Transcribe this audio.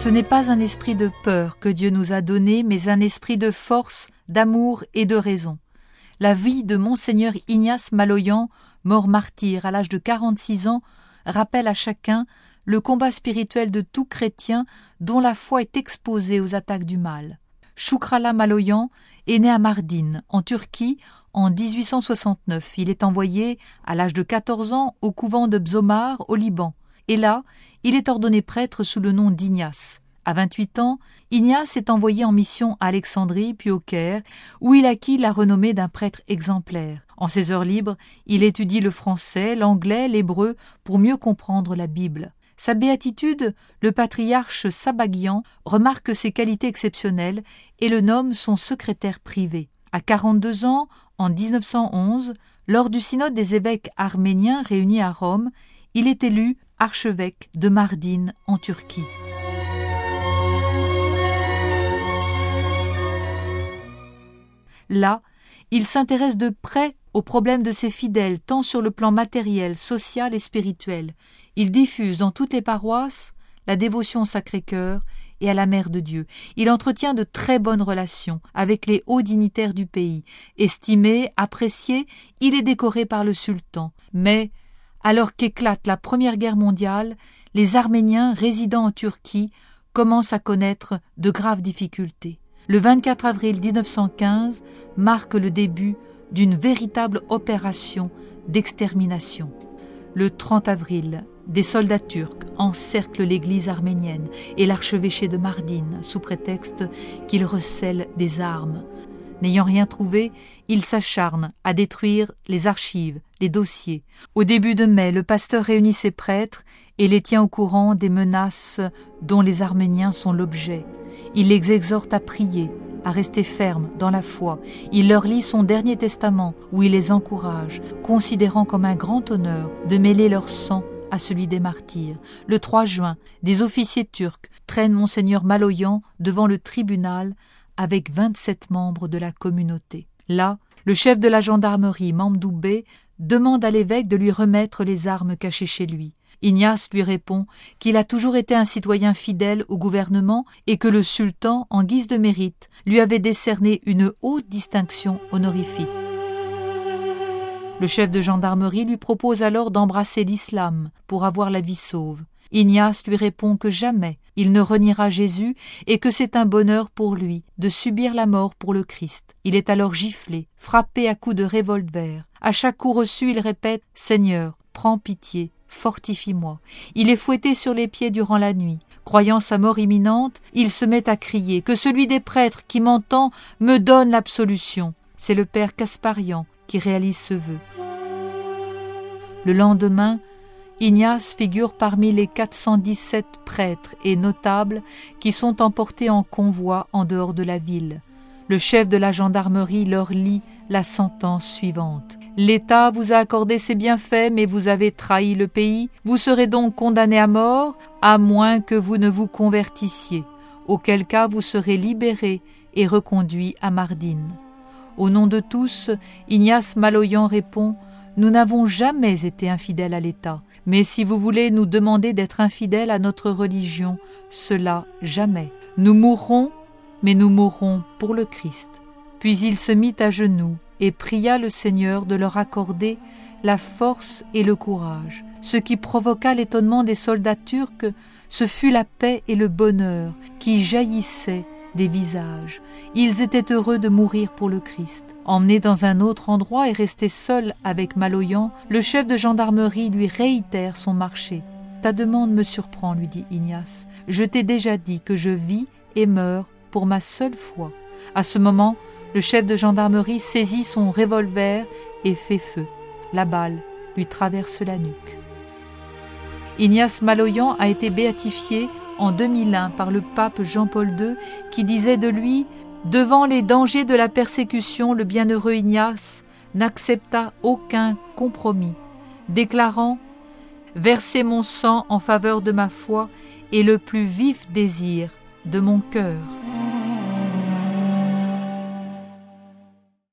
Ce n'est pas un esprit de peur que Dieu nous a donné, mais un esprit de force, d'amour et de raison. La vie de Monseigneur Ignace Maloyan, mort martyr à l'âge de 46 ans, rappelle à chacun le combat spirituel de tout chrétien dont la foi est exposée aux attaques du mal. Şükrallah Maloyan est né à Mardin, en Turquie, en 1869. Il est envoyé, à l'âge de 14 ans, au couvent de Bzomar, au Liban. Et là, il est ordonné prêtre sous le nom d'Ignace. À 28 ans, Ignace est envoyé en mission à Alexandrie, puis au Caire, où il acquit la renommée d'un prêtre exemplaire. En ses heures libres, il étudie le français, l'anglais, l'hébreu, pour mieux comprendre la Bible. Sa béatitude, le patriarche Sabaguian remarque ses qualités exceptionnelles et le nomme son secrétaire privé. À 42 ans, en 1911, lors du synode des évêques arméniens réunis à Rome, il est élu archevêque de Mardin en Turquie. Là, il s'intéresse de près aux problèmes de ses fidèles, tant sur le plan matériel, social et spirituel. Il diffuse dans toutes les paroisses la dévotion au Sacré-Cœur et à la Mère de Dieu. Il entretient de très bonnes relations avec les hauts dignitaires du pays. Estimé, apprécié, il est décoré par le sultan. Mais, alors qu'éclate la Première Guerre mondiale, les Arméniens résidant en Turquie commencent à connaître de graves difficultés. Le 24 avril 1915 marque le début d'une véritable opération d'extermination. Le 30 avril, des soldats turcs encerclent l'église arménienne et l'archevêché de Mardin sous prétexte qu'ils recèlent des armes. N'ayant rien trouvé, ils s'acharnent à détruire les archives, les dossiers. Au début de mai, le pasteur réunit ses prêtres et les tient au courant des menaces dont les Arméniens sont l'objet. Il les exhorte à prier, à rester fermes dans la foi. Il leur lit son dernier testament où il les encourage, considérant comme un grand honneur de mêler leur sang à celui des martyrs. Le 3 juin, des officiers turcs traînent Monseigneur Maloyan devant le tribunal avec 27 membres de la communauté. Là, le chef de la gendarmerie, Mamdou Bey, demande à l'évêque de lui remettre les armes cachées chez lui. Ignace lui répond qu'il a toujours été un citoyen fidèle au gouvernement et que le sultan, en guise de mérite, lui avait décerné une haute distinction honorifique. Le chef de gendarmerie lui propose alors d'embrasser l'islam pour avoir la vie sauve. Ignace lui répond que jamais il ne reniera Jésus et que c'est un bonheur pour lui de subir la mort pour le Christ. Il est alors giflé, frappé à coups de revolver. À chaque coup reçu, il répète « Seigneur, prends pitié, fortifie-moi ». Il est fouetté sur les pieds durant la nuit. Croyant sa mort imminente, il se met à crier « Que celui des prêtres qui m'entend me donne l'absolution ». C'est le père Kasparian qui réalise ce vœu. Le lendemain, Ignace figure parmi les 417 prêtres et notables qui sont emportés en convoi en dehors de la ville. Le chef de la gendarmerie leur lit la sentence suivante. « L'État vous a accordé ses bienfaits, mais vous avez trahi le pays. Vous serez donc condamné à mort, à moins que vous ne vous convertissiez, auquel cas vous serez libéré et reconduit à Mardin. » Au nom de tous, Ignace Maloyan répond « Nous n'avons jamais été infidèles à l'État. Mais si vous voulez nous demander d'être infidèles à notre religion, cela jamais. Nous mourrons, mais nous mourrons pour le Christ. » Puis il se mit à genoux et pria le Seigneur de leur accorder la force et le courage. Ce qui provoqua l'étonnement des soldats turcs, ce fut la paix et le bonheur qui jaillissaient des visages. Ils étaient heureux de mourir pour le Christ. Emmené dans un autre endroit et resté seul avec Maloyan, le chef de gendarmerie lui réitère son marché. « Ta demande me surprend, lui dit Ignace. Je t'ai déjà dit que je vis et meurs pour ma seule foi. » À ce moment, le chef de gendarmerie saisit son revolver et fait feu. La balle lui traverse la nuque. Ignace Maloyan a été béatifié en 2001 par le pape Jean-Paul II qui disait de lui « Devant les dangers de la persécution, le bienheureux Ignace n'accepta aucun compromis, déclarant « Verser mon sang en faveur de ma foi est le plus vif désir de mon cœur. »